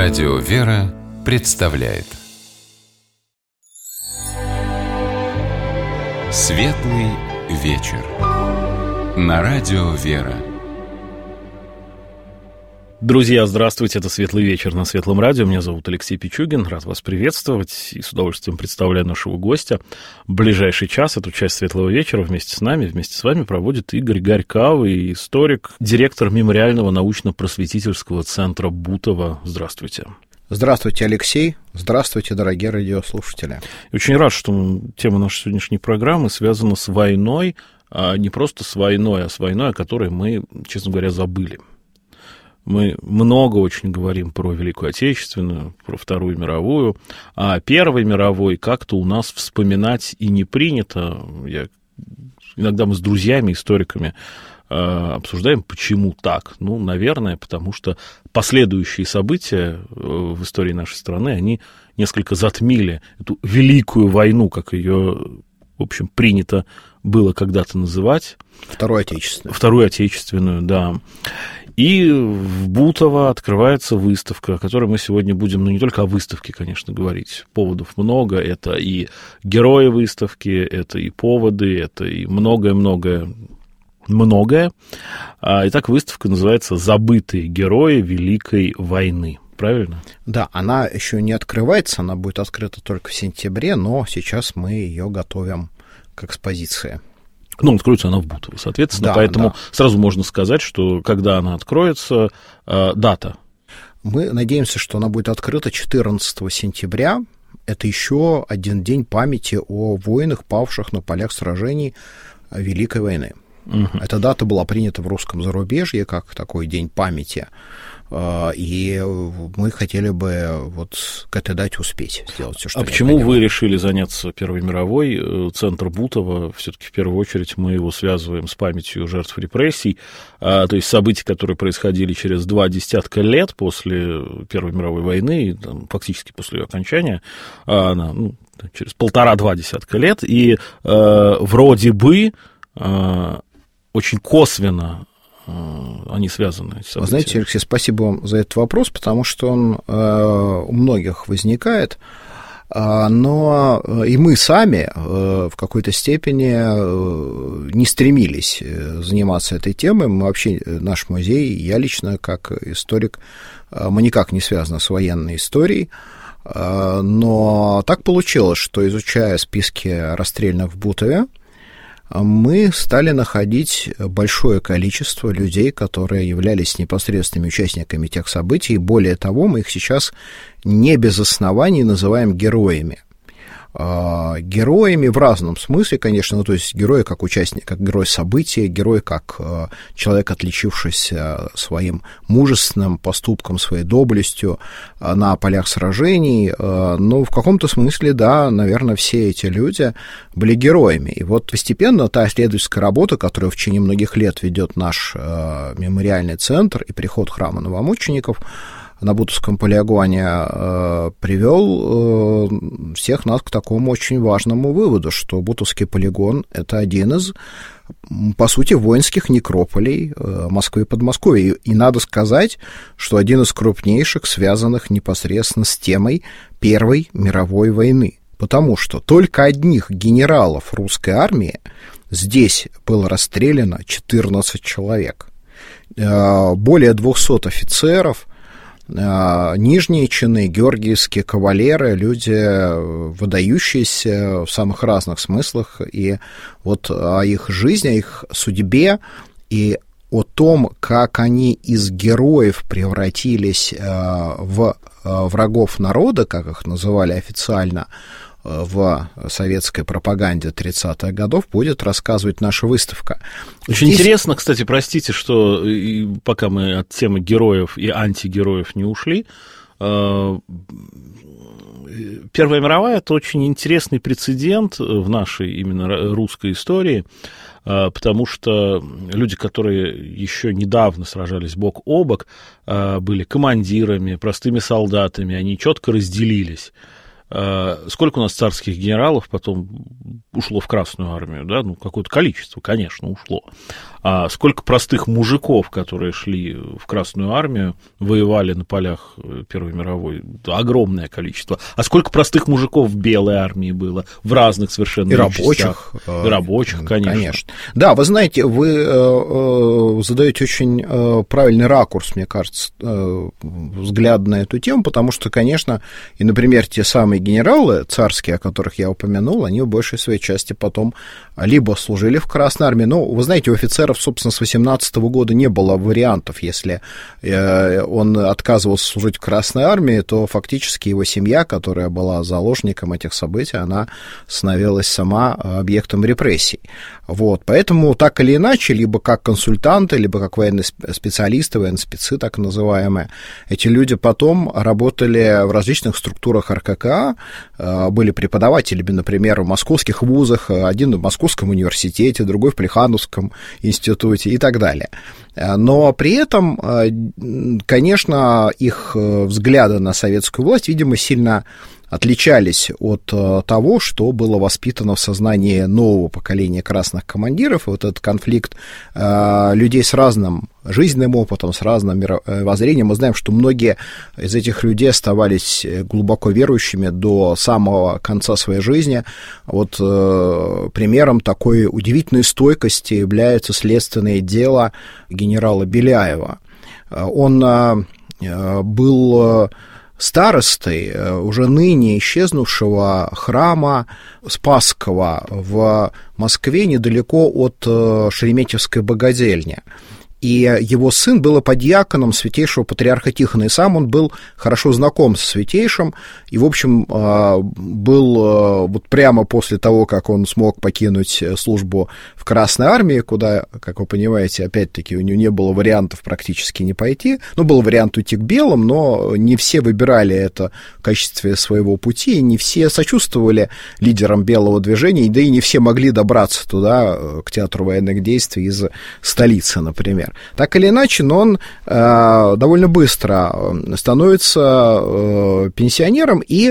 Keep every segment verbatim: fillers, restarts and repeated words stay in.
Радио «Вера» представляет Светлый вечер на Радио «Вера». Друзья, здравствуйте, это «Светлый вечер» на Светлом радио. Меня зовут Алексей Пичугин, рад вас приветствовать и с удовольствием представляю нашего гостя. В ближайший час эту часть «Светлого вечера» вместе с нами, вместе с вами проводит Игорь Горькавый, историк, директор Мемориального научно-просветительского центра Бутово. Здравствуйте. Здравствуйте, Алексей. Здравствуйте, дорогие радиослушатели. Очень рад, что тема нашей сегодняшней программы связана с войной, а не просто с войной, а с войной, о которой мы, честно говоря, забыли. Мы много очень говорим про Великую Отечественную, про Вторую мировую, а о Первой мировой как-то у нас вспоминать и не принято. Я... Иногда мы с друзьями, историками э, обсуждаем, почему так. Ну, наверное, потому что последующие события в истории нашей страны, они несколько затмили эту Великую войну, как ее, в общем, принято было когда-то называть. Вторую Отечественную. Вторую Отечественную, да. И в Бутово открывается выставка, о которой мы сегодня будем, ну, не только о выставке, конечно, говорить. Поводов много. Это и герои выставки, это и поводы, это и многое-многое, многое. Итак, выставка называется «Забытые герои Великой войны». Правильно? Да, она еще не открывается, она будет открыта только в сентябре, но сейчас мы ее готовим к экспозиции. Ну, откроется она в Бутово, соответственно, да, поэтому да. Сразу можно сказать, что когда она откроется, э, дата. Мы надеемся, что она будет открыта четырнадцатого сентября. Это еще один день памяти о воинах, павших на полях сражений Великой войны. Угу. Эта дата была принята в русском зарубежье как такой день памяти. И мы хотели бы вот к этой дате успеть сделать все, что А почему необходимо. Вы решили заняться Первой мировой? Центр Бутово, все-таки в первую очередь мы его связываем с памятью жертв репрессий, то есть событий, которые происходили через два десятка лет после Первой мировой войны, там, фактически после ее окончания, она, ну, через полтора-два десятка лет, и э, вроде бы э, очень косвенно они связаны. Вы знаете, Алексей, спасибо вам за этот вопрос, потому что он э, у многих возникает, э, но и мы сами э, в какой-то степени э, не стремились заниматься этой темой. Мы вообще, наш музей, я лично, как историк, э, мы никак не связаны с военной историей, э, но так получилось, что, изучая списки расстрелянных в Бутове, мы стали находить большое количество людей, которые являлись непосредственными участниками тех событий, и более того, мы их сейчас не без оснований называем героями. Героями в разном смысле, конечно, ну, то есть герои как участник, как герой события, герой как человек, отличившийся своим мужественным поступком, своей доблестью на полях сражений, но в каком-то смысле, да, наверное, все эти люди были героями. И вот постепенно та исследовательская работа, которую в течение многих лет ведет наш мемориальный центр и приход храма новомучеников на Бутовском полигоне, э, привел э, всех нас к такому очень важному выводу, что Бутовский полигон — это один из, по сути, воинских некрополей э, Москвы и Подмосковья. И, и надо сказать, что один из крупнейших, связанных непосредственно с темой Первой мировой войны. Потому что только одних генералов русской армии здесь было расстреляно четырнадцать человек. Э, более двухсот офицеров, нижние чины, георгиевские кавалеры, люди, выдающиеся в самых разных смыслах, и вот о их жизни, о их судьбе и о том, как они из героев превратились в врагов народа, как их называли официально в советской пропаганде тридцатых годов, будет рассказывать наша выставка. Очень Здесь... интересно, кстати, простите, что пока мы от темы героев и антигероев не ушли, Первая мировая — это очень интересный прецедент в нашей именно русской истории, потому что люди, которые еще недавно сражались бок о бок, были командирами, простыми солдатами, они четко разделились. Сколько у нас царских генералов потом ушло в Красную армию, да, ну, какое-то количество, конечно, ушло. А сколько простых мужиков, которые шли в Красную армию, воевали на полях Первой мировой, огромное количество. А сколько простых мужиков в Белой армии было, в разных совершенно и рабочих. И рабочих, конечно. конечно. Да, вы знаете, вы э, задаете очень э, правильный ракурс, мне кажется, э, взгляд на эту тему, потому что, конечно, и, например, те самые генералы царские, о которых я упомянул, они в большей своей части потом либо служили в Красной армии, но, вы знаете, у офицеров, собственно, с восемнадцатого года не было вариантов. Если он отказывался служить в Красной армии, то фактически его семья, которая была заложником этих событий, она становилась сама объектом репрессий. Вот. Поэтому так или иначе, либо как консультанты, либо как военные специалисты, военспецы так называемые, эти люди потом работали в различных структурах эр ка ка а, были преподавателями, например, в московских вузах, один в Московском университете, другой в Плехановском институте и так далее. Но при этом, конечно, их взгляды на советскую власть, видимо, сильно отличались от того, что было воспитано в сознании нового поколения красных командиров. И вот этот конфликт людей с разным жизненным опытом, с разным мировоззрением. Мы знаем, что многие из этих людей оставались глубоко верующими до самого конца своей жизни. Вот примером такой удивительной стойкости является следственное дело генерала Беляева. Он был старостой уже ныне исчезнувшего храма Спасского в Москве недалеко от Шереметьевской богадельни. И его сын был подьяконом святейшего патриарха Тихона, и сам он был хорошо знаком со святейшим, и, в общем, был вот прямо после того, как он смог покинуть службу в Красной армии, куда, как вы понимаете, опять-таки у него не было вариантов практически не пойти, ну, был вариант уйти к белым, но не все выбирали это в качестве своего пути, и не все сочувствовали лидерам белого движения, да и не все могли добраться туда, к театру военных действий из столицы, например. Так или иначе, но он э, довольно быстро становится э, пенсионером и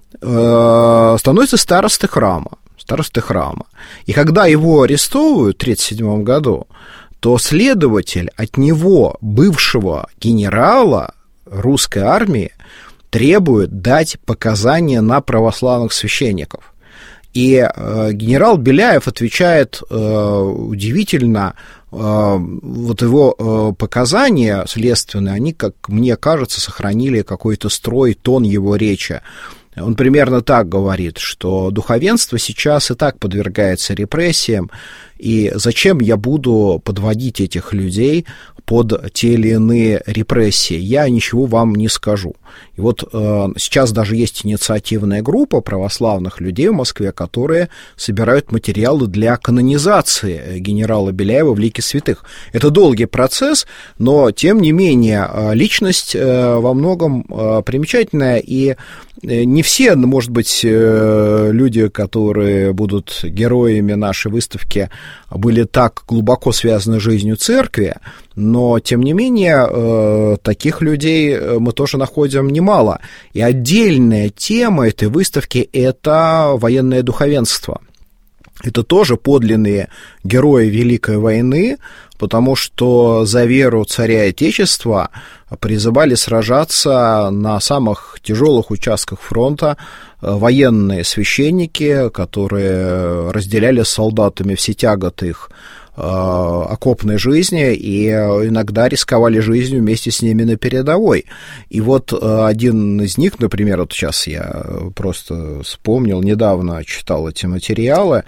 э, становится старостой храма, старостой храма. И когда его арестовывают в тысяча девятьсот тридцать седьмом году, то следователь от него, бывшего генерала русской армии, требует дать показания на православных священников. И э, генерал Беляев отвечает э, удивительно, э, вот его э, показания следственные, они, как мне кажется, сохранили какой-то строй, тон его речи. Он примерно так говорит, что духовенство сейчас и так подвергается репрессиям, и зачем я буду подводить этих людей под те или иные репрессии, я ничего вам не скажу. И вот э, сейчас даже есть инициативная группа православных людей в Москве, которые собирают материалы для канонизации генерала Беляева в лике святых. Это долгий процесс, но, тем не менее, личность э, во многом э, примечательная, и не все, может быть, люди, которые будут героями нашей выставки, были так глубоко связаны с жизнью церкви, но, тем не менее, таких людей мы тоже находим немало. И отдельная тема этой выставки – это военное духовенство. Это тоже подлинные герои Великой войны, потому что за веру царя и отечества призывали сражаться на самых тяжелых участках фронта военные священники, которые разделяли с солдатами все тяготы их окопной жизни и иногда рисковали жизнью вместе с ними на передовой. И вот один из них, например, вот сейчас я просто вспомнил, недавно читал эти материалы,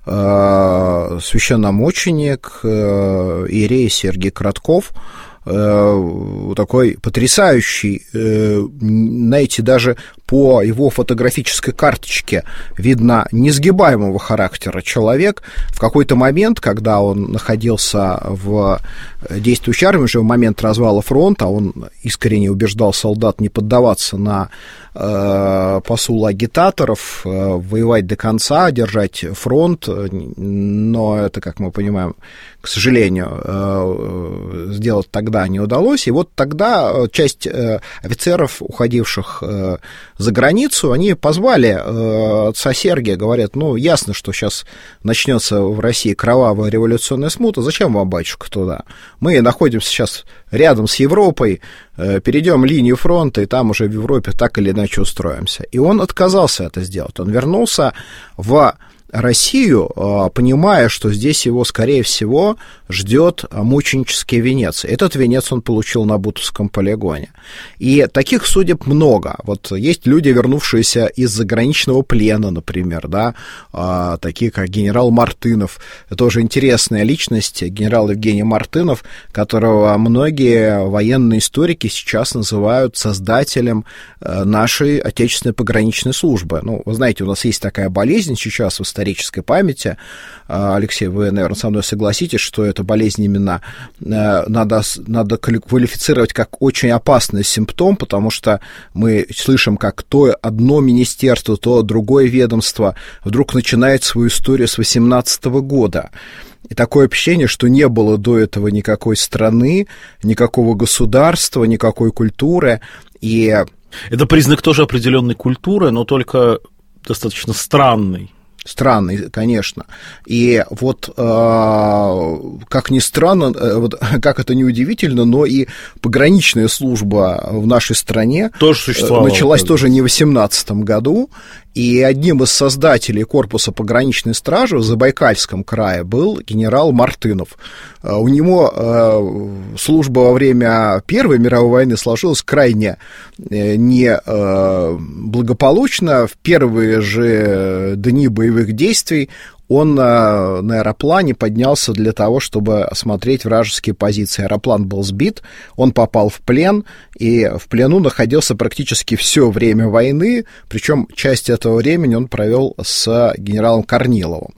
священномученик иерей Сергий Кратков, такой потрясающий, знаете, даже по его фотографической карточке видно несгибаемого характера человек. В какой-то момент, когда он находился в действующей армии, уже в момент развала фронта, он искренне убеждал солдат не поддаваться на э, посулы агитаторов, э, воевать до конца, держать фронт, но это, как мы понимаем, к сожалению, э, сделать так тогда не удалось, и вот тогда часть офицеров, уходивших за границу, они позвали отца Сергия, говорят, ну, ясно, что сейчас начнется в России кровавая революционная смута, зачем вам, батюшка, туда? Мы находимся сейчас рядом с Европой, перейдем линию фронта, и там уже в Европе так или иначе устроимся. И он отказался это сделать. Он вернулся в Россию, понимая, что здесь его, скорее всего, ждет мученический венец. Этот венец он получил на Бутовском полигоне. И таких судеб много. Вот есть люди, вернувшиеся из заграничного плена, например, да, такие как генерал Мартынов. Это тоже интересная личность, генерал Евгений Мартынов, которого многие военные историки сейчас называют создателем нашей отечественной пограничной службы. Ну, вы знаете, у нас есть такая болезнь сейчас в исторической памяти. Алексей, вы, наверное, со мной согласитесь, что эта болезнь именно надо, надо квалифицировать как очень опасный симптом, потому что мы слышим, как то одно министерство, то другое ведомство вдруг начинает свою историю с восемнадцатого года. И такое ощущение, что не было до этого никакой страны, никакого государства, никакой культуры. И... Это признак тоже определенной культуры, но только достаточно странный. Странный, конечно. И вот, э, как ни странно, э, вот, как это ни удивительно, но и пограничная служба в нашей стране тоже существовала, началась тоже не в восемнадцатом году. И одним из создателей корпуса пограничной стражи в Забайкальском крае был генерал Мартынов. У него служба во время Первой мировой войны сложилась крайне неблагополучно. В первые же дни боевых действий он на аэроплане поднялся для того, чтобы осмотреть вражеские позиции. Аэроплан был сбит, он попал в плен, и в плену находился практически все время войны, причем часть этого времени он провел с генералом Корниловым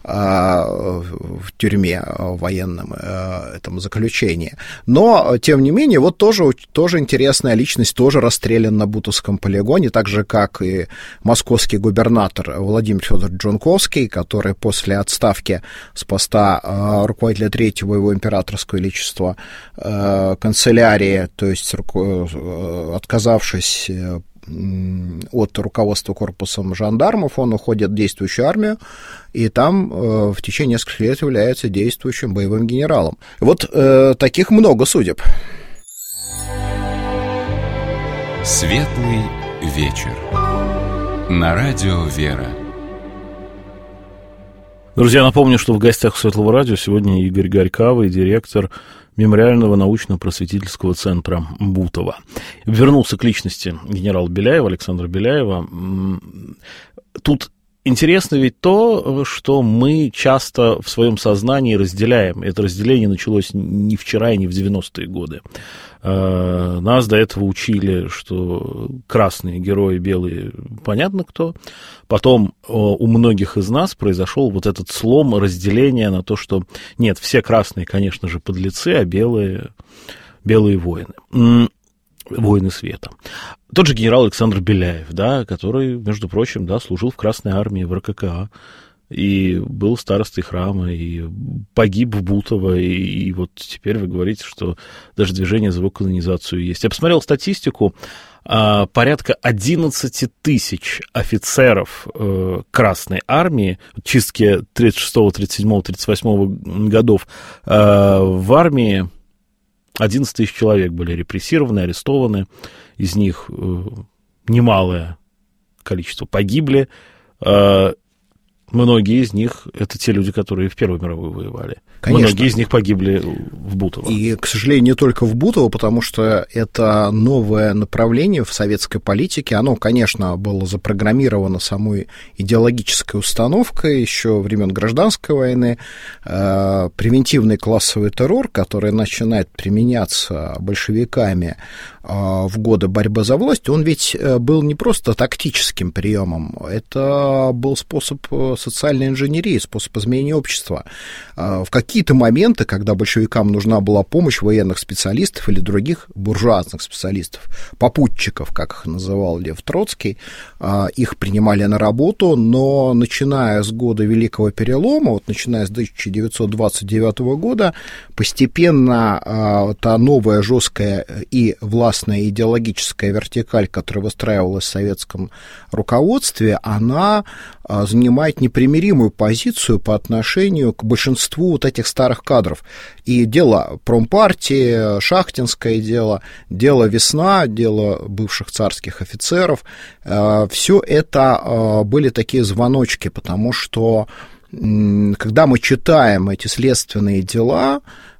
в тюрьме военном, этом заключении. Но, тем не менее, вот тоже, тоже интересная личность, тоже расстрелян на Бутовском полигоне, так же, как и московский губернатор Владимир Федорович Джунковский, который после отставки с поста э, руководителя Третьего его императорского величества э, канцелярии, то есть э, отказавшись э, от руководства корпусом жандармов, он уходит в действующую армию, и там э, в течение нескольких лет является действующим боевым генералом. Вот э, таких много судеб. Светлый вечер. На радио «Вера». Друзья, напомню, что в гостях Светлого радио сегодня Игорь Горькавый, директор Мемориального научно-просветительского центра Бутово. Вернулся к личности генерала Беляева, Александра Беляева. Тут интересно ведь то, что мы часто в своем сознании разделяем. Это разделение началось не вчера и не в девяностые годы. Нас до этого учили, что красные герои, белые, понятно кто. Потом у многих из нас произошел вот этот слом разделения на то, что нет, все красные, конечно же, подлецы, а белые, белые воины. Воины света. Тот же генерал Александр Беляев, да, который, между прочим, да, служил в Красной армии, в эр ка ка а, и был старостой храма, и погиб в Бутово, и, и вот теперь вы говорите, что даже движение за его канонизацию есть. Я посмотрел статистику, а, порядка одиннадцать тысяч офицеров э, Красной армии, чистки тридцать шестого, тридцать седьмого, тридцать восьмого годов э, в армии, одиннадцать тысяч человек были репрессированы, арестованы, из них э, немалое количество погибли. Э, многие из них — это те люди, которые в Первую мировую воевали. Конечно. Многие из них погибли в Бутово. И, к сожалению, не только в Бутово, потому что это новое направление в советской политике. Оно, конечно, было запрограммировано самой идеологической установкой еще времен Гражданской войны. Превентивный классовый террор, который начинает применяться большевиками в годы борьбы за власть, он ведь был не просто тактическим приемом, это был способ социальной инженерии, способ изменения общества. В какие-то моменты, когда большевикам нужна была помощь военных специалистов или других буржуазных специалистов, попутчиков, как их называл Лев Троцкий, их принимали на работу, но начиная с года Великого Перелома, вот начиная с тысяча девятьсот двадцать девятого года, постепенно та новая жесткая и властная идеологическая вертикаль, которая выстраивалась в советском руководстве, она занимает непримиримую позицию по отношению к большинству вот этих старых кадров. И дело промпартии, шахтинское дело, дело «Весна», дело бывших царских офицеров, все это были такие звоночки, потому что когда мы читаем эти следственные дела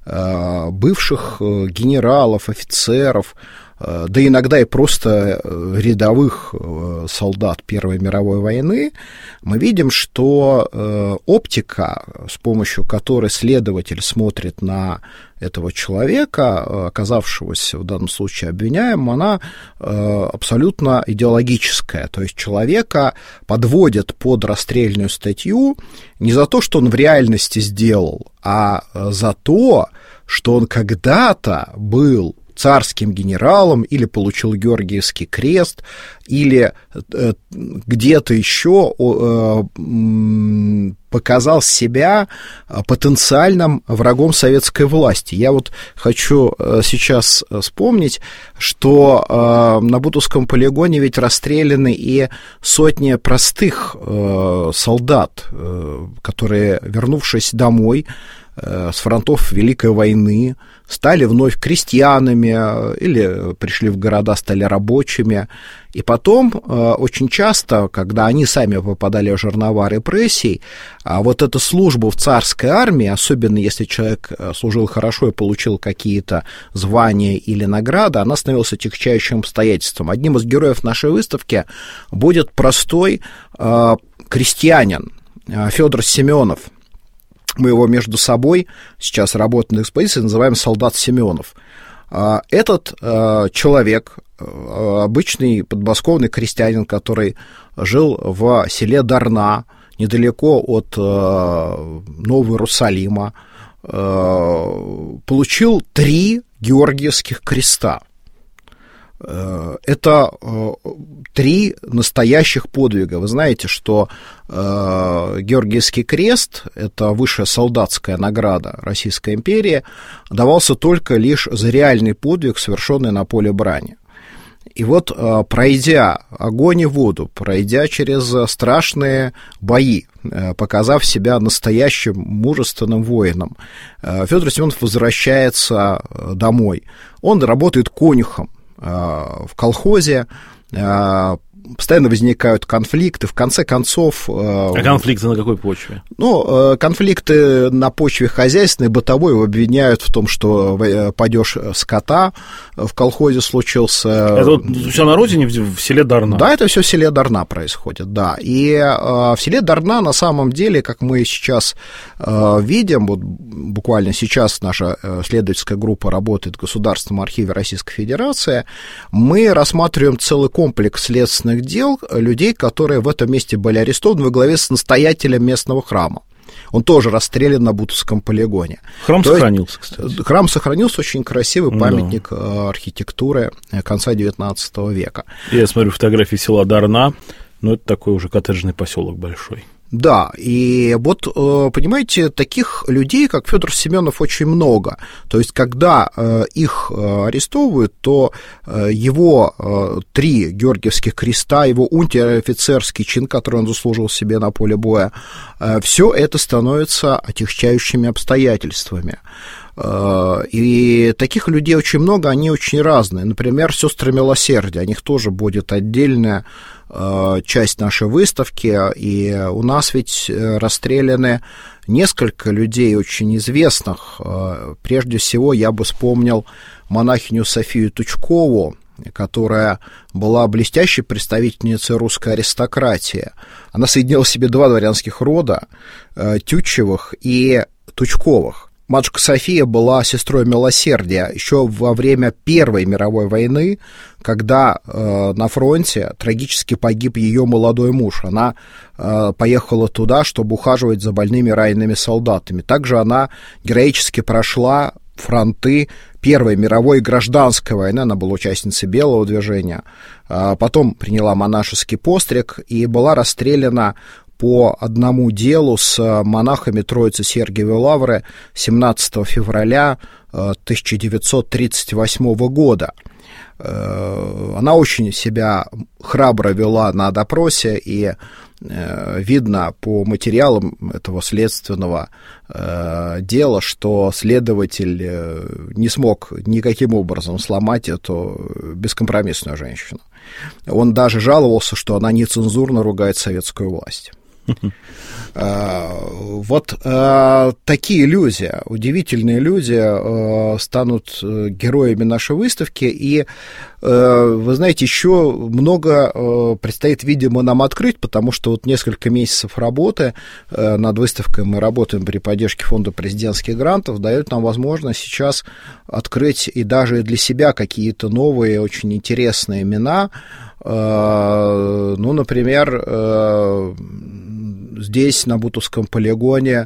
бывших генералов, офицеров, да иногда и просто рядовых солдат Первой мировой войны, мы видим, что оптика, с помощью которой следователь смотрит на этого человека, оказавшегося в данном случае обвиняемым, она абсолютно идеологическая. То есть человека подводят под расстрельную статью не за то, что он в реальности сделал, а за то, что он когда-то был царским генералом или получил Георгиевский крест, или э, где-то еще э, показал себя потенциальным врагом советской власти. Я вот хочу сейчас вспомнить, что э, на Бутовском полигоне ведь расстреляны и сотни простых э, солдат, э, которые, вернувшись домой с фронтов Великой войны, стали вновь крестьянами или пришли в города, стали рабочими. И потом очень часто, когда они сами попадали в жернова репрессий, вот эта служба в царской армии, особенно если человек служил хорошо и получил какие-то звания или награды, она становилась отягчающим обстоятельством. Одним из героев нашей выставки будет простой крестьянин Федор Семенов. Мы его между собой, сейчас работаем на экспозиции, называем «Солдат Семенов». Этот человек, обычный подмосковный крестьянин, который жил в селе Дарна, недалеко от Нового Иерусалима, получил три Георгиевских креста. Это три настоящих подвига. Вы знаете, что Георгиевский крест, это высшая солдатская награда Российской империи, давался только лишь за реальный подвиг, совершенный на поле брани. И вот, пройдя огонь и воду, пройдя через страшные бои, показав себя настоящим мужественным воином, Федор Семенов возвращается домой. Он работает конюхом в колхозе, постоянно возникают конфликты, в конце концов... А конфликты на какой почве? Ну, конфликты на почве хозяйственной, бытовой, его обвиняют в том, что падеж скота в колхозе случился. Это вот все на родине, в селе Дарна? Да, это все в селе Дарна происходит, да. И в селе Дарна на самом деле, как мы сейчас видим, вот буквально сейчас наша следовательская группа работает в Государственном архиве Российской Федерации, мы рассматриваем целый комплекс следственных дел людей, которые в этом месте были арестованы во главе с настоятелем местного храма. Он тоже расстрелян на Бутовском полигоне. Храм То сохранился, есть, кстати. Храм сохранился, очень красивый памятник да. архитектуры конца девятнадцатого века. Я смотрю фотографии села Дарна, но это такой уже коттеджный поселок большой. Да, и вот, понимаете, таких людей, как Федор Семенов, очень много. То есть, когда их арестовывают, то его три Георгиевских креста, его унтер-офицерский чин, который он заслужил себе на поле боя, все это становится отягчающими обстоятельствами. И таких людей очень много, они очень разные. Например, сестры милосердия, о них тоже будет отдельная часть нашей выставки, и у нас ведь расстреляны несколько людей очень известных. Прежде всего, я бы вспомнил монахиню Софию Тучкову, которая была блестящей представительницей русской аристократии. Она соединила в себе два дворянских рода, Тютчевых и Тучковых. матушка София была сестрой милосердия еще во время Первой мировой войны, когда э, на фронте трагически погиб ее молодой муж. Она э, поехала туда, чтобы ухаживать за больными ранеными солдатами. Также она героически прошла фронты Первой мировой гражданской войны, она была участницей Белого движения, э, потом приняла монашеский постриг и была расстреляна по одному делу с монахами Троицы Сергиевой Лавры семнадцатого февраля тысяча девятьсот тридцать восьмого года. Она очень себя храбро вела на допросе, и видно по материалам этого следственного дела, что следователь не смог никаким образом сломать эту бескомпромиссную женщину. Он даже жаловался, что она нецензурно ругает советскую власть. Вот такие люди, удивительные люди станут героями нашей выставки, и, вы знаете, еще много предстоит, видимо, нам открыть, потому что вот несколько месяцев работы над выставкой, мы работаем при поддержке Фонда президентских грантов, дает нам возможность сейчас открыть и даже для себя какие-то новые, очень интересные имена. Ну, например, здесь, на Бутовском полигоне,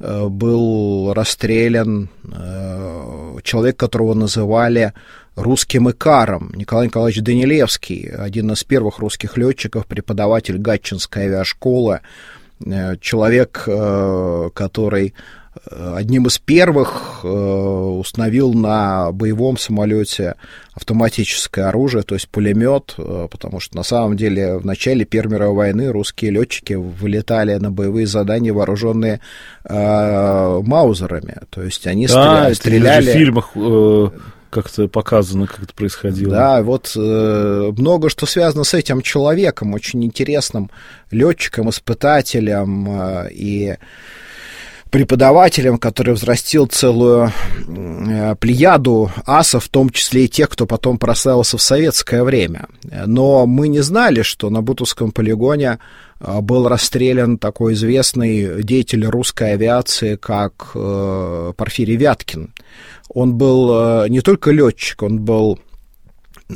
был расстрелян человек, которого называли русским Икаром, Николай Николаевич Данилевский, один из первых русских летчиков, преподаватель Гатчинской авиашколы, человек, который одним из первых установил на боевом самолете автоматическое оружие, то есть пулемет, потому что на самом деле в начале Первой мировой войны русские летчики вылетали на боевые задания, вооруженные э, маузерами, то есть они да, стреля... стреляли... в фильмах э, как-то показано, как это происходило. Да, вот э, много что связано с этим человеком, очень интересным летчиком, испытателем э, и преподавателем, который взрастил целую э, плеяду асов, в том числе и тех, кто потом прославился в советское время. Но мы не знали, что на Бутовском полигоне э, был расстрелян такой известный деятель русской авиации, как э, Порфирий Вяткин. Он был э, не только летчик, он был э,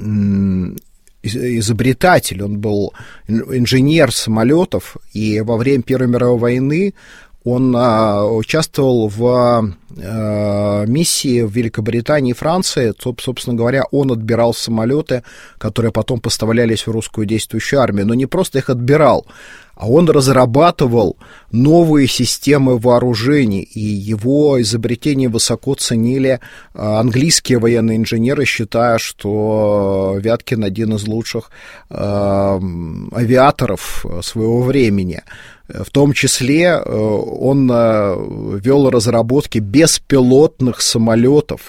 изобретатель, он был инженер самолетов, и во время Первой мировой войны он а, участвовал в а, миссии в Великобритании и Франции. Собственно говоря, он отбирал самолеты, которые потом поставлялись в русскую действующую армию. Но не просто их отбирал, а он разрабатывал новые системы вооружений, и его изобретение высоко ценили английские военные инженеры, считая, что Вяткин один из лучших а, авиаторов своего времени. В том числе он вел разработки беспилотных самолетов,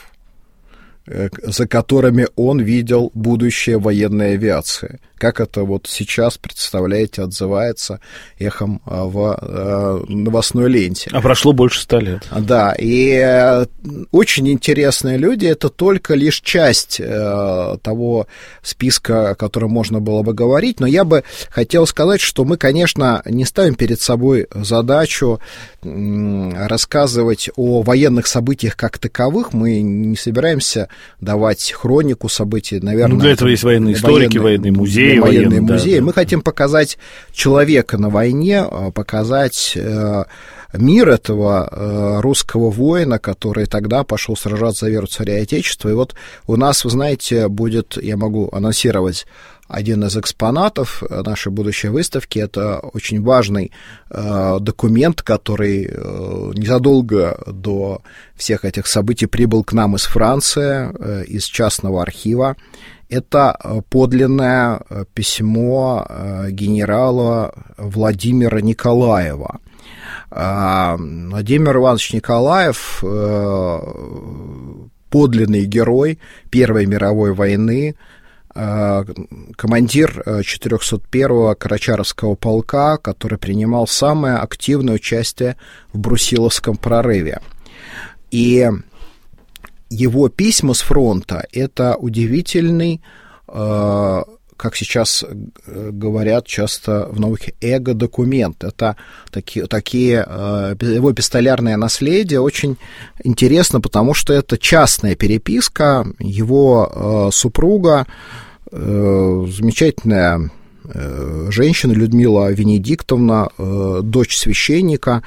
за которыми он видел будущее военной авиации. Как это вот сейчас, представляете, отзывается эхом в новостной ленте. А прошло больше ста лет. Да, и очень интересные люди, это только лишь часть того списка, о котором можно было бы говорить, но я бы хотел сказать, что мы, конечно, не ставим перед собой задачу рассказывать о военных событиях как таковых, мы не собираемся давать хронику событий, наверное. Ну, для этого есть военные историки, военные музеи. Военные военные, музеи. Да, Мы да. хотим показать человека на войне, показать э, мир этого э, русского воина, который тогда пошел сражаться за веру царя и отечества. И вот у нас, вы знаете, будет, я могу анонсировать, один из экспонатов нашей будущей выставки. Это очень важный э, документ, который э, незадолго до всех этих событий прибыл к нам из Франции, э, из частного архива. Это подлинное письмо э, генерала Владимира Николаева. Э, Владимир Иванович Николаев, э, подлинный герой Первой мировой войны, командир четырехсот первого Карачаровского полка, который принимал самое активное участие в Брусиловском прорыве. И его письма с фронта — это удивительный как сейчас говорят часто в науке, эго-документ. Это такие, такие его эпистолярное наследие очень интересно, потому что это частная переписка его супруга, замечательная женщина Людмила Венедиктовна, дочь священника,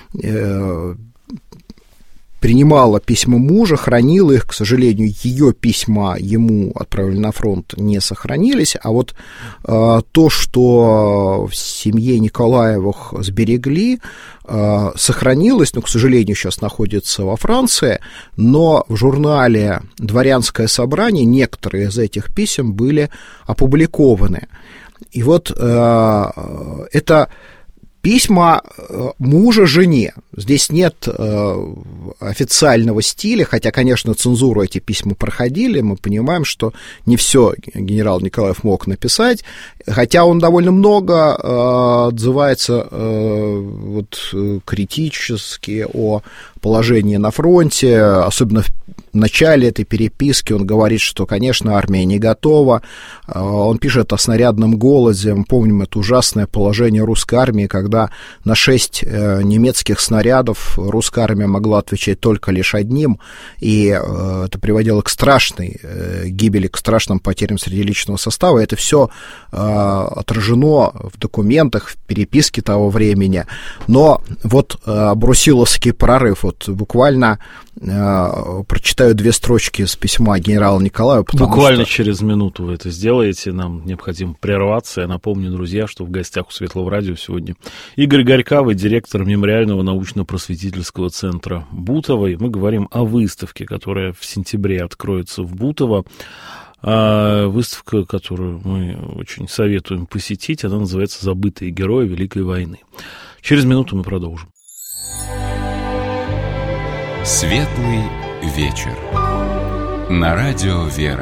принимала письма мужа, хранила их. К сожалению, ее письма ему отправили на фронт, не сохранились. А вот э, то, что в семье Николаевых сберегли, э, сохранилось, но, к сожалению, сейчас находится во Франции. Но в журнале «Дворянское собрание» некоторые из этих писем были опубликованы. И вот э, это... письма мужа жене. Здесь нет э, официального стиля, хотя, конечно, цензуру эти письма проходили. Мы понимаем, что не все генерал Николаев мог написать, хотя он довольно много э, отзывается э, вот, критически о положении на фронте, особенно в начале этой переписки он говорит, что, конечно, армия не готова. Он пишет о снарядном голоде. Мы помним это ужасное положение русской армии, когда на шесть немецких снарядов русская армия могла отвечать только лишь одним, и это приводило к страшной гибели, к страшным потерям среди личного состава. Это все отражено в документах, в переписке того времени. Но вот брусиловский прорыв, вот буквально прочитаю две строчки из письма генерала Николаева. Буквально что... через минуту вы это сделаете, нам необходимо прерваться. Я напомню, друзья, что в гостях у Светлого радио сегодня Игорь Горькавый, директор мемориального научно-просветительского центра Бутово. И мы говорим о выставке, которая в сентябре откроется в Бутово. А выставка, которую мы очень советуем посетить, она называется «Забытые герои Великой войны». Через минуту мы продолжим. Светлый вечер. На радио «Вера».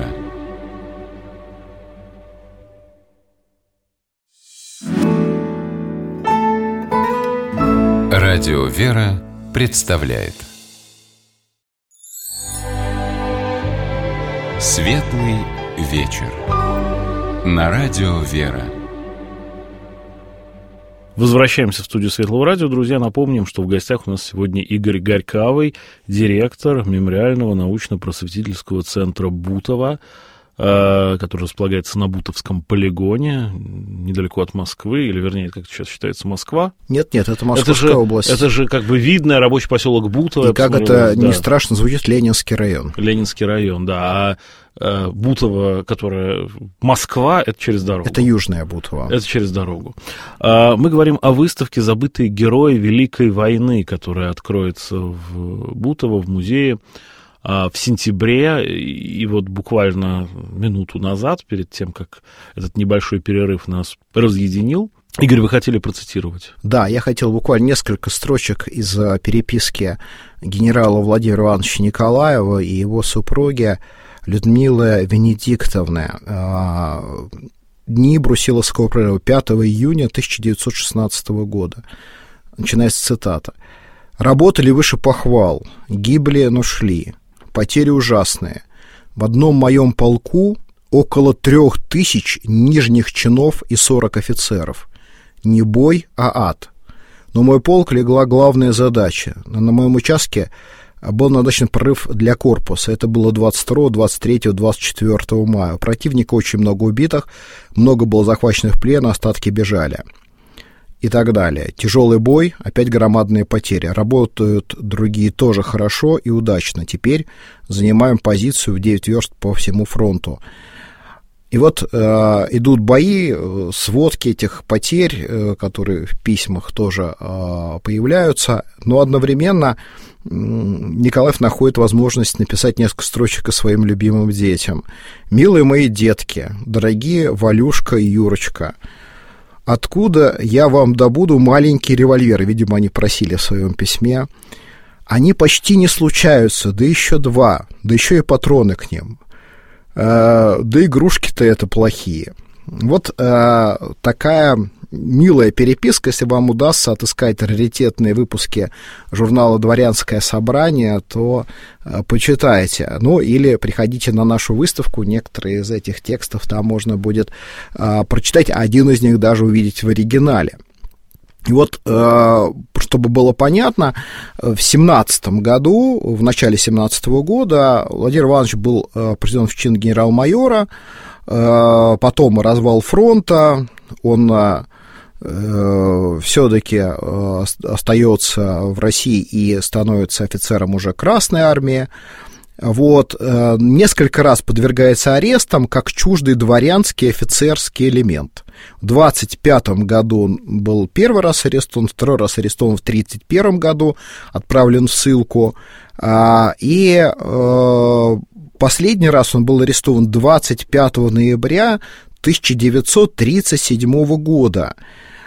Радио «Вера» представляет Светлый вечер. На радио «Вера». Возвращаемся в студию Светлого радио. Друзья, напомним, что в гостях у нас сегодня Игорь Горькавый, директор мемориального научно-просветительского центра Бутово, который располагается на Бутовском полигоне, недалеко от Москвы, или, вернее, как сейчас считается, Москва. Нет-нет, это Московская это же, область. Это же как бы видный рабочий поселок Бутово. И как это да. не страшно звучит, Ленинский район. Ленинский район, да. А Бутово, которая Москва, это через дорогу. Это южная Бутово. Это через дорогу. Мы говорим о выставке «Забытые герои Великой войны», которая откроется в Бутово, в музее в сентябре. И вот буквально минуту назад, перед тем, как этот небольшой перерыв нас разъединил, Игорь, вы хотели процитировать? Да, я хотел буквально несколько строчек из переписки генерала Владимира Ивановича Николаева и его супруги Людмилы Венедиктовны. Дни Брусиловского прорыва, пятого июня тысяча девятьсот шестнадцатого года. Начинается цитата. «Работали выше похвал, гибли, но шли. Потери ужасные. В одном моем полку около трех тысяч нижних чинов и сорок офицеров. Не бой, а ад. Но мой полк легла главная задача. На моем участке был назначен прорыв для корпуса. Это было двадцать второго, двадцать третьего, двадцать четвёртого мая. У противника очень много убитых, много было захваченных в плен, остатки бежали». И так далее. Тяжелый бой, опять громадные потери. Работают другие тоже хорошо и удачно. Теперь занимаем позицию в девять верст по всему фронту. И вот э, идут бои, сводки этих потерь, э, которые в письмах тоже э, появляются, но одновременно э, Николаев находит возможность написать несколько строчек о своим любимым детям. «Милые мои детки, дорогие Валюшка и Юрочка, откуда я вам добуду маленькие револьверы?» Видимо, они просили в своем письме. «Они почти не случаются, да еще два, да еще и патроны к ним. Да игрушки-то это плохие». Вот такая милая переписка, если вам удастся отыскать раритетные выпуски журнала «Дворянское собрание», то э, почитайте. Ну, или приходите на нашу выставку, некоторые из этих текстов там можно будет э, прочитать, а один из них даже увидеть в оригинале. И вот, э, чтобы было понятно, в семнадцатом году, в начале семнадцатого года Владимир Иванович был э, произведен в чин генерал-майора, э, потом развал фронта, он э, все-таки э, остается в России и становится офицером уже Красной армии. Вот, э, несколько раз подвергается арестам как чуждый дворянский офицерский элемент. В двадцать пятом году он был первый раз арестован, второй раз арестован в тридцать первом году, отправлен в ссылку. А, и э, последний раз он был арестован двадцать пятого ноября тысяча девятьсот тридцать седьмого года.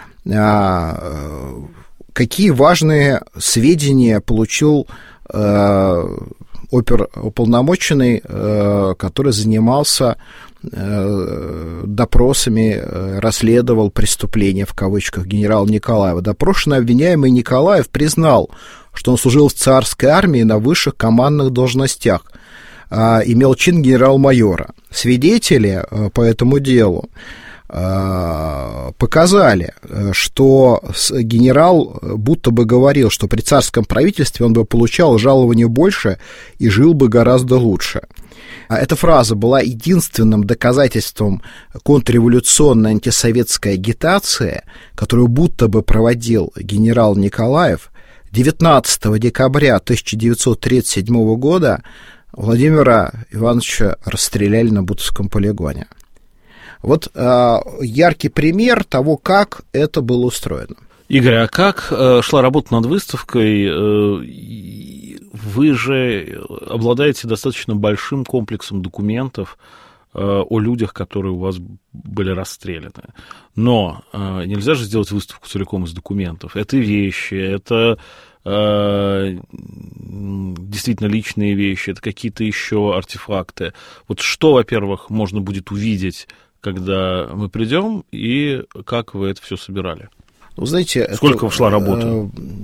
А, какие важные сведения получил э, оперуполномоченный, э, который занимался э, допросами, э, расследовал преступления, в кавычках, генерала Николаева. Допрошенный обвиняемый Николаев признал, что он служил в царской армии на высших командных должностях, э, имел чин генерал-майора. Свидетели э, по этому делу показали, что генерал будто бы говорил, что при царском правительстве он бы получал жалование больше и жил бы гораздо лучше. Эта фраза была единственным доказательством контрреволюционной антисоветской агитации, которую будто бы проводил генерал Николаев. девятнадцатого декабря тысяча девятьсот тридцать седьмого года Владимира Ивановича расстреляли на Бутовском полигоне. Вот э, яркий пример того, как это было устроено. Игорь, а как э, шла работа над выставкой? Э, вы же обладаете достаточно большим комплексом документов э, о людях, которые у вас были расстреляны. Но э, нельзя же сделать выставку целиком из документов. Это вещи, это э, действительно личные вещи, это какие-то еще артефакты. Вот что, во-первых, можно будет увидеть, когда мы придем, и как вы это все собирали? Вы знаете, сколько это, шла работа?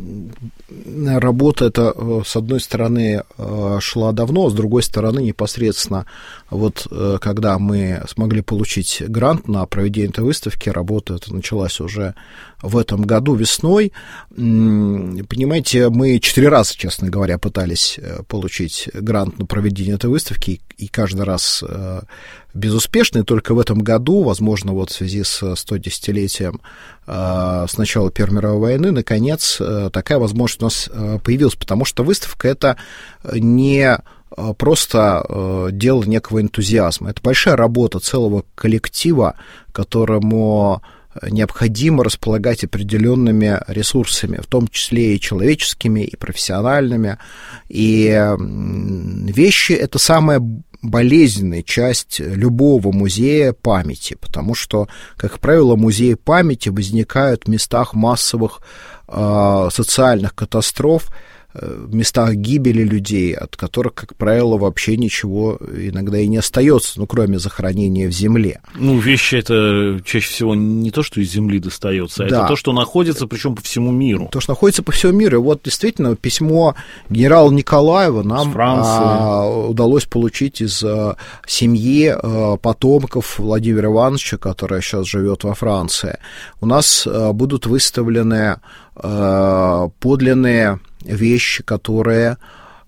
Работа эта, с одной стороны, шла давно, с другой стороны, непосредственно, вот когда мы смогли получить грант на проведение этой выставки, работа эта началась уже в этом году весной. Понимаете, мы четыре раза, честно говоря, пытались получить грант на проведение этой выставки, и каждый раз безуспешно, и только в этом году, возможно, вот в связи с стодесятилетием с начала Первой мировой войны, наконец, такая возможность у нас появилась, потому что выставка — это не просто дело некого энтузиазма, это большая работа целого коллектива, которому необходимо располагать определенными ресурсами, в том числе и человеческими, и профессиональными. И вещи — это самая болезненная часть любого музея памяти, потому что, как правило, музеи памяти возникают в местах массовых э, социальных катастроф, в местах гибели людей, от которых, как правило, вообще ничего иногда и не остается, ну, кроме захоронения в земле. Ну, вещи — это чаще всего не то, что из земли достается, а да. Это то, что находится, причем по всему миру. То, что находится по всему миру. И вот действительно письмо генерала Николаева нам а, удалось получить из а, семьи а, потомков Владимира Ивановича, которая сейчас живет во Франции. У нас а, будут выставлены а, подлинные вещи, которые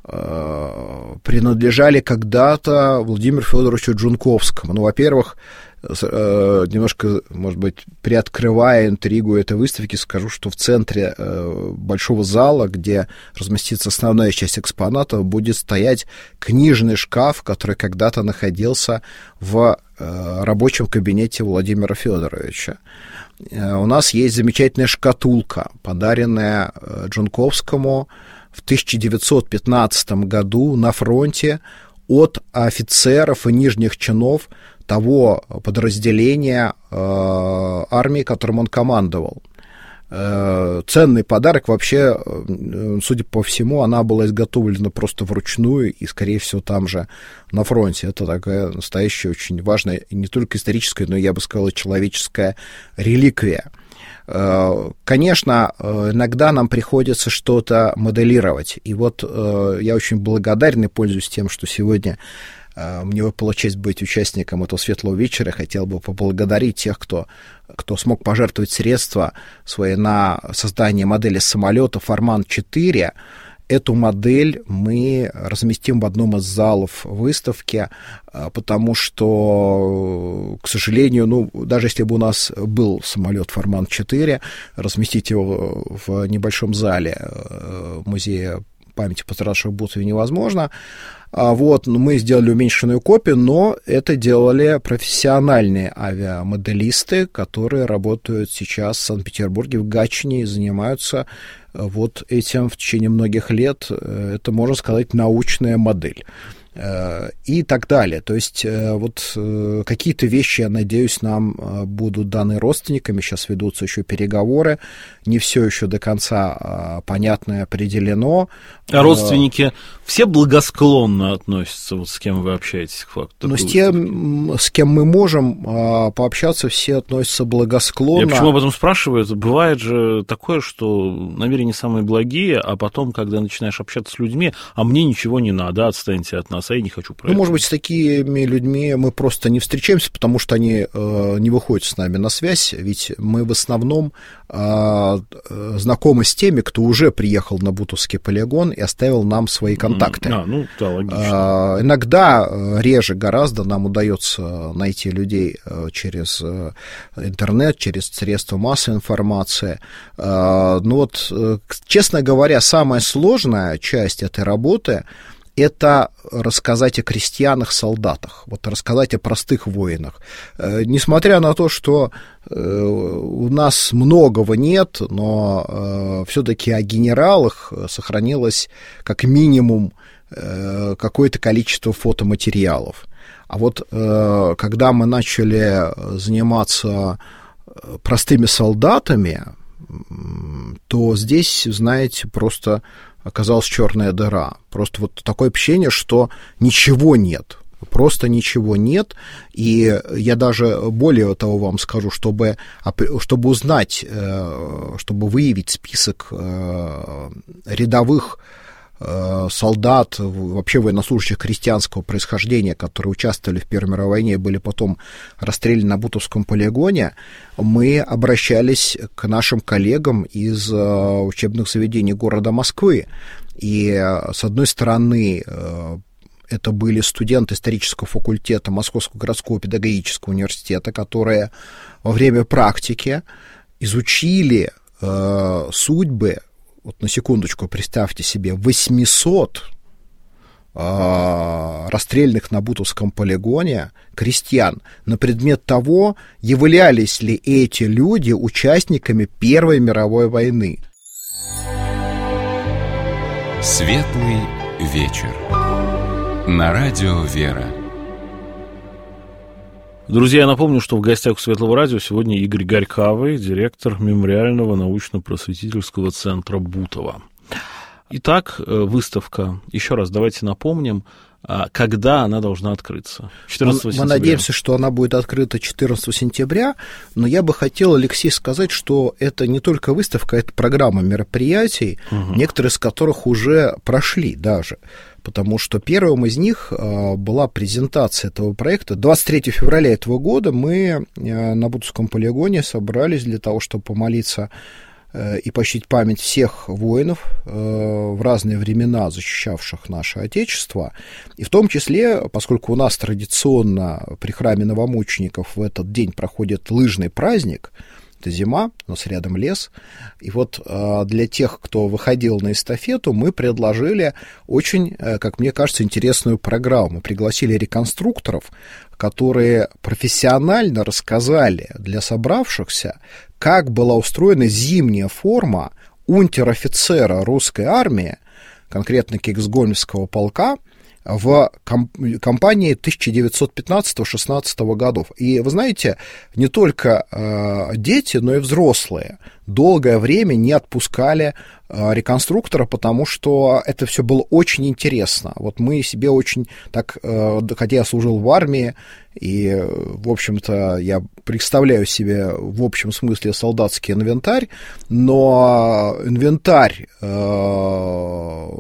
э, принадлежали когда-то Владимиру Федоровичу Джунковскому. Ну, во-первых, э, немножко, может быть, приоткрывая интригу этой выставки, скажу, что в центре э, большого зала, где разместится основная часть экспонатов, будет стоять книжный шкаф, который когда-то находился в э, рабочем кабинете Владимира Федоровича. У нас есть замечательная шкатулка, подаренная Джунковскому в тысяча девятьсот пятнадцатом году на фронте от офицеров и нижних чинов того подразделения э, армии, которым он командовал. ценный подарок. Вообще, судя по всему, она была изготовлена просто вручную и, скорее всего, там же на фронте. Это такая настоящая, очень важная, не только историческая, но, я бы сказал, человеческая реликвия. Конечно, иногда нам приходится что-то моделировать. И вот я очень благодарен и пользуюсь тем, что сегодня мне выпала честь быть участником этого светлого вечера. Хотел бы поблагодарить тех, кто, кто смог пожертвовать средства свои на создание модели самолета Фарман четыре. Эту модель мы разместим в одном из залов выставки, потому что, к сожалению, ну, даже если бы у нас был самолет Фарман четыре, разместить его в небольшом зале музея памяти пострадавших в Бутове невозможно. Вот, мы сделали уменьшенную копию, но это делали профессиональные авиамоделисты, которые работают сейчас в Санкт-Петербурге, в Гатчине, и занимаются вот этим в течение многих лет. Это, можно сказать, научная модель. И так далее. То есть вот какие-то вещи, я надеюсь, нам будут даны родственниками. Сейчас ведутся еще переговоры. Не все еще до конца понятно и определено. А родственники все благосклонно относятся, вот с кем вы общаетесь к факту? Но с тем, с кем мы можем пообщаться, все относятся благосклонно. Я почему об этом спрашиваю? Бывает же такое, что намерения самые благие, а потом, когда начинаешь общаться с людьми, а мне ничего не надо, отстаньте от нас, а я не хочу про ну, это. Может быть, с такими людьми мы просто не встречаемся, потому что они э, не выходят с нами на связь, ведь мы в основном э, знакомы с теми, кто уже приехал на Бутовский полигон и оставил нам свои контакты. А, ну, да, логично. Э, иногда, реже гораздо, нам удается найти людей через интернет, через средства массовой информации. Э, ну вот, честно говоря, самая сложная часть этой работы — это рассказать о крестьянах-солдатах, вот рассказать о простых воинах. Несмотря на то, что у нас многого нет, но все-таки о генералах сохранилось как минимум какое-то количество фотоматериалов. А вот когда мы начали заниматься простыми солдатами, то здесь, знаете, просто оказалась черная дыра. Просто вот такое ощущение, что ничего нет. Просто ничего нет. И я даже более того вам скажу, чтобы, чтобы узнать, чтобы выявить список рядовых солдат, вообще военнослужащих крестьянского происхождения, которые участвовали в Первой мировой войне и были потом расстреляны на Бутовском полигоне, мы обращались к нашим коллегам из учебных заведений города Москвы. И, с одной стороны, это были студенты исторического факультета Московского городского педагогического университета, которые во время практики изучили судьбы, вот на секундочку представьте себе, восемьсот э, расстрелянных на Бутовском полигоне крестьян на предмет того, являлись ли эти люди участниками Первой мировой войны. Светлый вечер. На радио «Вера». Друзья, я напомню, что в гостях у Светлого радио сегодня Игорь Горькавый, директор Мемориального научно-просветительского центра Бутово. Итак, выставка. Еще раз давайте напомним, когда она должна открыться. четырнадцатого сентября. Мы надеемся, что она будет открыта четырнадцатого сентября, но я бы хотел, Алексей, сказать, что это не только выставка, это программа мероприятий, угу. некоторые из которых уже прошли даже. Потому что первым из них была презентация этого проекта. двадцать третьего февраля этого года мы на Бутовском полигоне собрались для того, чтобы помолиться и почтить память всех воинов в разные времена, защищавших наше Отечество. И в том числе, поскольку у нас традиционно при храме новомучеников в этот день проходит лыжный праздник, это зима, у нас рядом лес. И вот для тех, кто выходил на эстафету, мы предложили очень, как мне кажется, интересную программу. Мы пригласили реконструкторов, которые профессионально рассказали для собравшихся, как была устроена зимняя форма унтер-офицера русской армии, конкретно Киксгольмского полка, в кампании тысяча девятьсот пятнадцатого-шестнадцатого годов. И вы знаете, не только э, дети, но и взрослые долгое время не отпускали э, реконструктора, потому что это все было очень интересно. Вот мы себе очень так, э, хотя я служил в армии, и, в общем-то, я представляю себе в общем смысле солдатский инвентарь, но инвентарь э,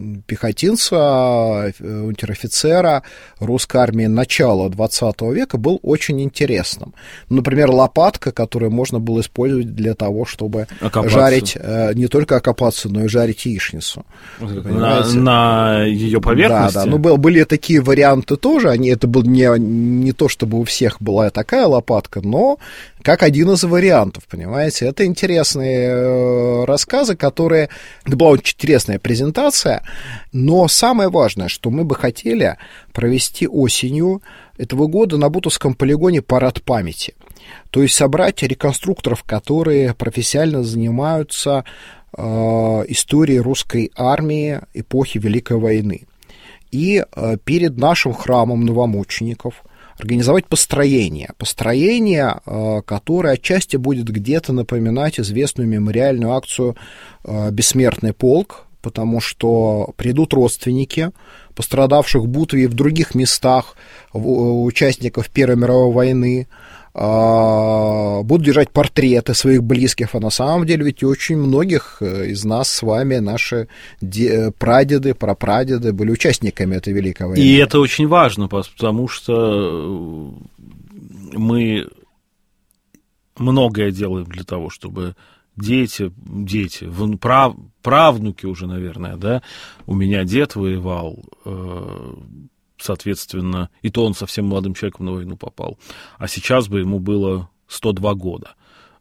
пехотинца, унтер-офицера русской армии начала двадцатого века был очень интересным. Например, лопатка, которую можно было использовать для того, чтобы окопаться. жарить, э, не только окопаться, но и жарить яичницу. На, на ее поверхности? Да, да. Ну, был, были такие варианты тоже. Они, это был не, не то, чтобы у всех была такая лопатка, но как один из вариантов, понимаете. Это интересные э, рассказы, которые... Это была очень интересная презентация, но самое важное, что мы бы хотели провести осенью этого года на Бутовском полигоне парад памяти. То есть собрать реконструкторов, которые профессионально занимаются э, историей русской армии эпохи Великой войны. И э, перед нашим храмом новомучеников организовать построение. Построение, э, которое отчасти будет где-то напоминать известную мемориальную акцию э, «Бессмертный полк», потому что придут родственники пострадавших в Бутове и в других местах участников Первой мировой войны, будут держать портреты своих близких, а на самом деле ведь очень многих из нас с вами, наши де- прадеды, прапрадеды были участниками этой Великой войны. И это очень важно, потому что мы многое делаем для того, чтобы дети, дети, прав, правнуки уже, наверное, да, у меня дед воевал, соответственно, и то он совсем молодым человеком на войну попал. А сейчас бы ему было сто два года.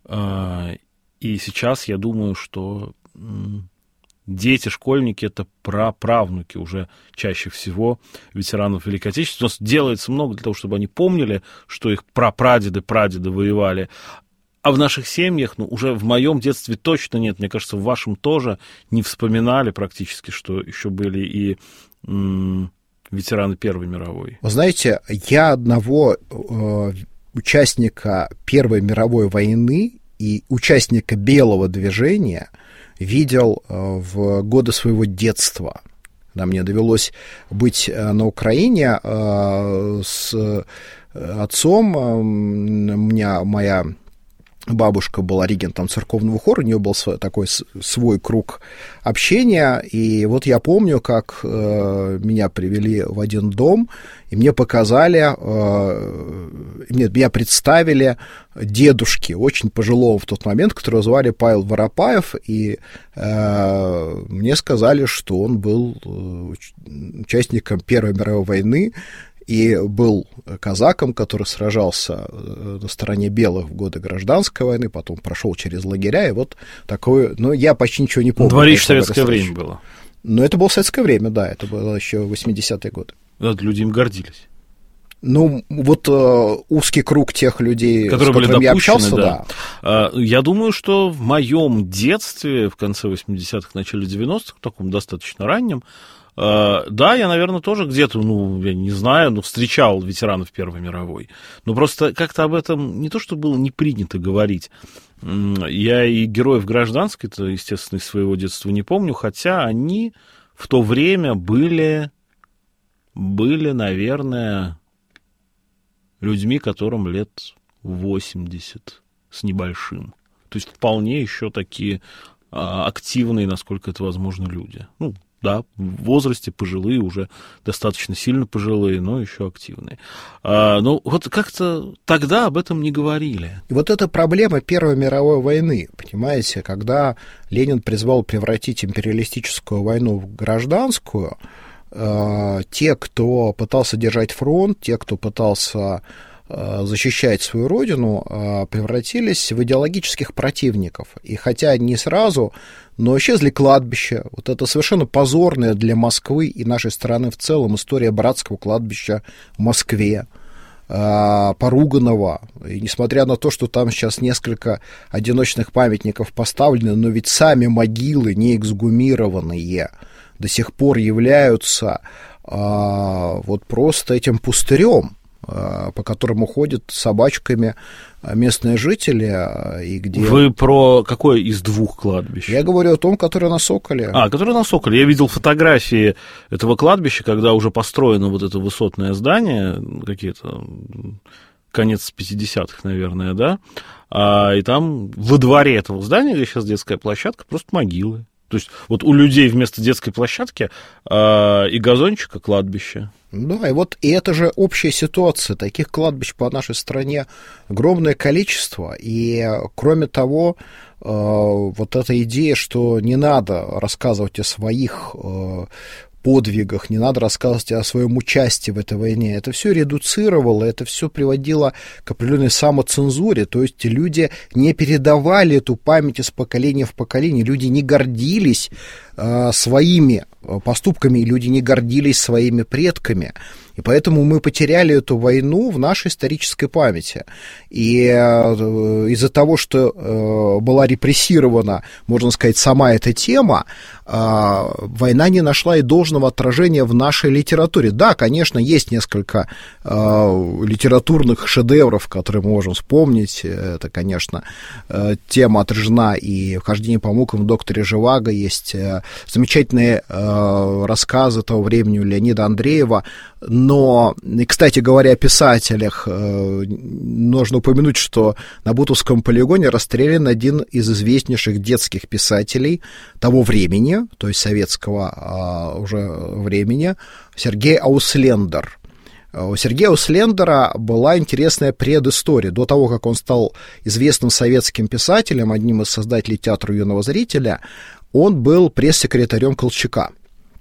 И сейчас я думаю, что дети, школьники — это праправнуки уже чаще всего ветеранов Великой Отечественной. У нас делается много для того, чтобы они помнили, что их прапрадеды, прадеды воевали. А в наших семьях, ну, уже в моем детстве точно нет, мне кажется, в вашем тоже не вспоминали практически, что еще были и м- ветераны Первой мировой. Вы знаете, я одного э, участника Первой мировой войны и участника Белого движения видел э, в годы своего детства. Да, мне довелось быть на Украине э, с отцом. У меня моя бабушка была регентом церковного хора, у нее был свой, такой свой круг общения, и вот я помню, как э, меня привели в один дом, и мне показали, э, мне, меня представили дедушки, очень пожилого в тот момент, которого звали Павел Воропаев, и э, мне сказали, что он был участником Первой мировой войны, и был казаком, который сражался на стороне белых в годы гражданской войны, потом прошел через лагеря, и вот такое... Ну, я почти ничего не помню. Дворище советское время было. Ну, это было советское время, да, это было еще восьмидесятые годы. Да, люди им гордились. Ну, вот э, узкий круг тех людей, которые с которыми были я допущены, общался, да. да. Я думаю, что в моем детстве, в конце восьмидесятых, начале девяностых, в таком достаточно раннем, да, я, наверное, тоже где-то, ну, я не знаю, но встречал ветеранов Первой мировой. Но просто как-то об этом не то, что было не принято говорить. Я и героев гражданской-то, естественно, из своего детства не помню, хотя они в то время были, были, наверное, людьми, которым лет восемьдесят с небольшим. То есть вполне еще такие активные, насколько это возможно, люди. Ну, да, в возрасте пожилые, уже достаточно сильно пожилые, но еще активные. А, ну, вот как-то тогда об этом не говорили. И вот эта проблема Первой мировой войны, понимаете, когда Ленин призвал превратить империалистическую войну в гражданскую, э, те, кто пытался держать фронт, те, кто пытался э, защищать свою родину, э, превратились в идеологических противников. И хотя не сразу, но исчезли кладбища. Вот это совершенно позорная для Москвы и нашей страны в целом история братского кладбища в Москве, поруганного. И несмотря на то, что там сейчас несколько одиночных памятников поставлены, но ведь сами могилы не эксгумированные до сих пор являются вот просто этим пустырем, по которому ходят собачками местные жители. И где... Вы про какое из двух кладбищ? Я говорю о том, которое на Соколе. А, которое на Соколе. Я видел фотографии этого кладбища, когда уже построено вот это высотное здание, какие-то конец пятидесятых, наверное, да, а, и там во дворе этого здания, где сейчас детская площадка, просто могилы. То есть вот у людей вместо детской площадки а, и газончика кладбище. Да, и вот и это же общая ситуация. Таких кладбищ по нашей стране огромное количество. И, кроме того, э, вот эта идея, что не надо рассказывать о своих э, подвигах, не надо рассказывать о своем участии в этой войне. Это все редуцировало, это все приводило к определенной самоцензуре. То есть люди не передавали эту память из поколения в поколение, люди не гордились э, своими поступками, люди не гордились своими предками. И поэтому мы потеряли эту войну в нашей исторической памяти. И э, из-за того, что э, была репрессирована, можно сказать, сама эта тема, э, война не нашла и должного отражения в нашей литературе. Да, конечно, есть несколько э, литературных шедевров, которые мы можем вспомнить. Это, конечно, э, тема отражена и в «Хождении по мукам» в «Докторе Живаго». Есть э, замечательные э, рассказы того времени у Леонида Андреева. Но, кстати говоря, о писателях, э, нужно упомянуть, что на Бутовском полигоне расстрелян один из известнейших детских писателей того времени, то есть советского э, уже времени, Сергей Ауслендер. У Сергея Ауслендера была интересная предыстория. До того, как он стал известным советским писателем, одним из создателей театра юного зрителя, он был пресс-секретарем Колчака.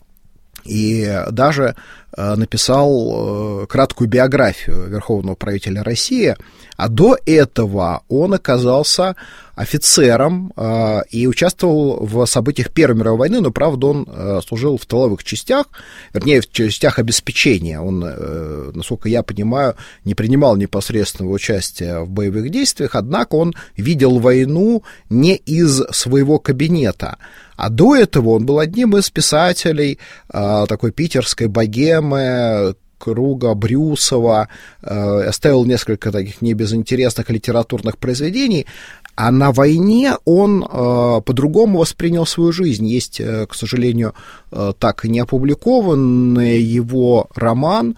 И даже э, написал э, краткую биографию верховного правителя России, а до этого он оказался офицером э, и участвовал в событиях Первой мировой войны, но, правда, он э, служил в тыловых частях, вернее, в частях обеспечения. Он, э, насколько я понимаю, не принимал непосредственного участия в боевых действиях, однако он видел войну не из своего кабинета. А до этого он был одним из писателей э, такой питерской богемы, круга Брюсова, э, оставил несколько таких небезынтересных литературных произведений, а на войне он э, по-другому воспринял свою жизнь. Есть, э, к сожалению, э, так и не опубликованный его роман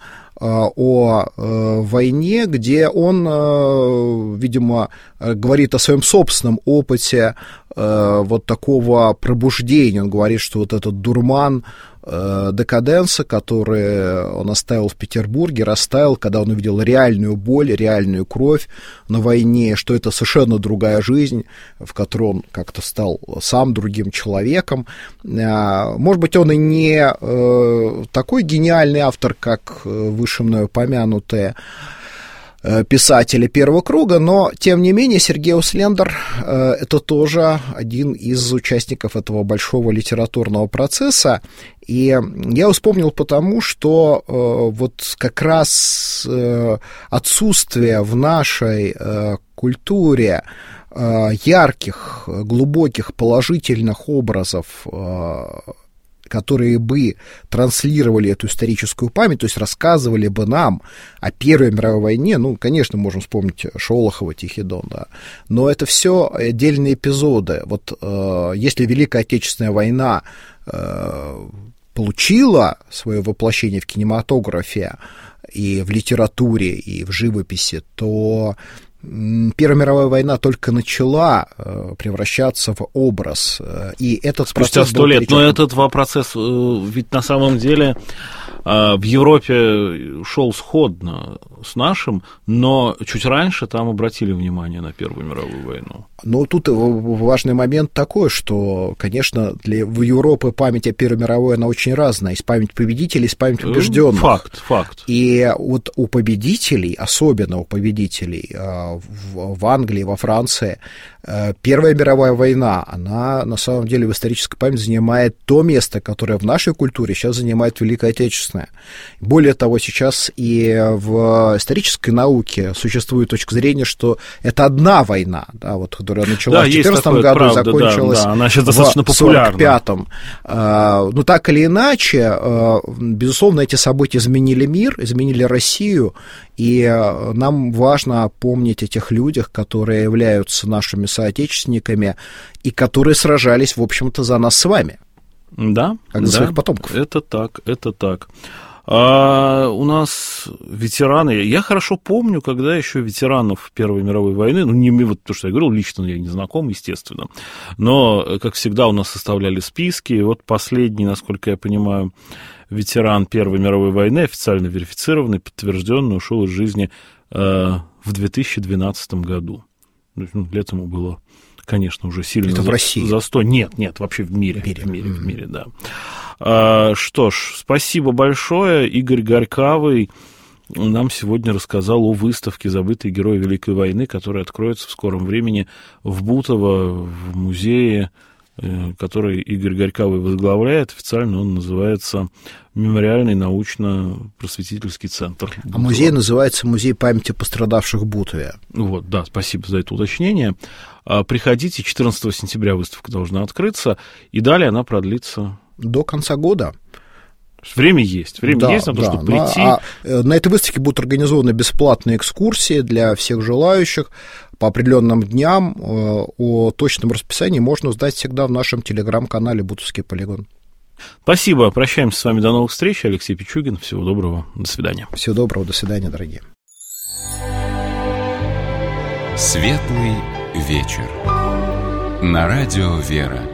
о э, войне, где он, э, видимо, говорит о своем собственном опыте э, вот такого пробуждения. Он говорит, что вот этот дурман э, декаденса, который он оставил в Петербурге, растаял, когда он увидел реальную боль, реальную кровь на войне, что это совершенно другая жизнь, в которой он как-то стал сам другим человеком. Э, может быть, он и не э, такой гениальный автор, как выше мной упомянутые писатели первого круга, но, тем не менее, Сергей Ауслендер э, это тоже один из участников этого большого литературного процесса. И я вспомнил потому, что э, вот как раз э, отсутствие в нашей э, культуре э, ярких, глубоких, положительных образов, э, которые бы транслировали эту историческую память, то есть рассказывали бы нам о Первой мировой войне. Ну, конечно, можем вспомнить Шолохова, Тихий Дон, да, но это все отдельные эпизоды. Вот э, если Великая Отечественная война э, получила свое воплощение в кинематографе и в литературе, и в живописи, то Первая мировая война только начала превращаться в образ, и этот спустя процесс сто лет. Но этот процесс ведь на самом деле в Европе шел сходно с нашим, но чуть раньше там обратили внимание на Первую мировую войну. Но тут важный момент такой, что, конечно, для в Европы память о Первой мировой, она очень разная. Есть память победителей, есть память побежденных. Факт, факт. И вот у победителей, особенно у победителей в Англии, во Франции, Первая мировая война, она на самом деле в исторической памяти занимает то место, которое в нашей культуре сейчас занимает Великая Отечественная. Более того, сейчас и в в исторической науке существует точка зрения, что это одна война, да, вот, которая началась да, в две тысячи четырнадцатом году, правда, закончилась да, да, она сейчас достаточно в сорок пятом. Ну, так или иначе, безусловно, эти события изменили мир, изменили Россию, и нам важно помнить о тех людях, которые являются нашими соотечественниками и которые сражались, в общем-то, за нас с вами. Да, как за да, своих потомков. Это так, это так. А у нас ветераны, я хорошо помню, когда еще ветеранов Первой мировой войны, ну, не вот то, что я говорил, лично я не знаком, естественно, но, как всегда, у нас составляли списки, и вот последний, насколько я понимаю, ветеран Первой мировой войны, официально верифицированный, подтвержденный, ушел из жизни э, в две тысячи двенадцатом году. Ну, лет ему было, конечно, уже сильно... Это в России? За сто... Нет, нет, вообще в мире. В мире, в мире, mm-hmm. в мире, да. А, что ж, спасибо большое. Игорь Горькавый нам сегодня рассказал о выставке «Забытые герои Великой войны», которая откроется в скором времени в Бутово, в музее, который Игорь Горькавый возглавляет. Официально он называется Мемориальный научно-просветительский центр Бутова. А музей называется «Музей памяти пострадавших в Бутове». Вот, да, спасибо за это уточнение. Приходите, четырнадцатого сентября выставка должна открыться, и далее она продлится... До конца года. Время есть, время да, есть на то, да, чтобы прийти. А, а, на этой выставке будут организованы бесплатные экскурсии для всех желающих по определенным дням. О точном расписании можно узнать всегда в нашем телеграм-канале «Бутовский полигон». Спасибо, прощаемся с вами, до новых встреч. Алексей Пичугин, всего доброго, до свидания. Всего доброго, до свидания, дорогие. Светлый вечер. На радио «Вера».